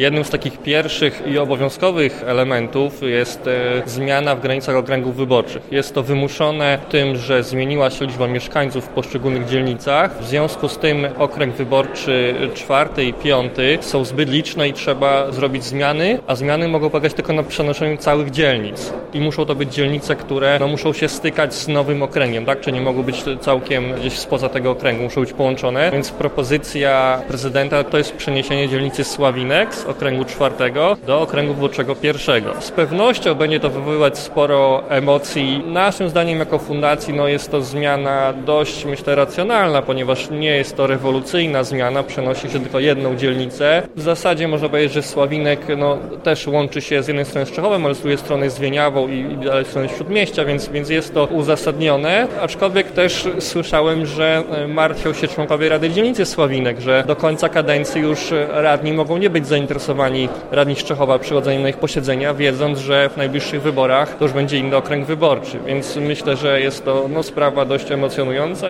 Jednym z takich pierwszych i obowiązkowych elementów jest zmiana w granicach okręgów wyborczych. Jest to wymuszone tym, że zmieniła się liczba mieszkańców w poszczególnych dzielnicach. W związku z tym okręg wyborczy 4. i 5. są zbyt liczne i trzeba zrobić zmiany, a zmiany mogą polegać tylko na przenoszeniu całych dzielnic. I muszą to być dzielnice, które muszą się stykać z nowym okręgiem, tak? Czyli nie mogą być całkiem gdzieś spoza tego okręgu, muszą być połączone. Więc propozycja prezydenta to jest przeniesienie dzielnicy Sławinek z okręgu 4. do okręgu wyborczego 1. Z pewnością będzie to wywoływać sporo emocji. Naszym zdaniem jako fundacji jest to zmiana dość, myślę, racjonalna, ponieważ nie jest to rewolucyjna zmiana, przenosi się tylko jedną dzielnicę. W zasadzie można powiedzieć, że Sławinek też łączy się z jednej strony z Czechowem, ale z drugiej strony z Wieniawą i dalej strony Śródmieścia, więc jest to uzasadnione. Aczkolwiek też słyszałem, że martwią się członkowie Rady Dzielnicy Sławinek, że do końca kadencji już radni mogą nie być zainteresowani, radni z Czechowa, przychodzeniem na ich posiedzenia, wiedząc, że w najbliższych wyborach to już będzie inny okręg wyborczy. Więc myślę, że jest to sprawa dość emocjonująca.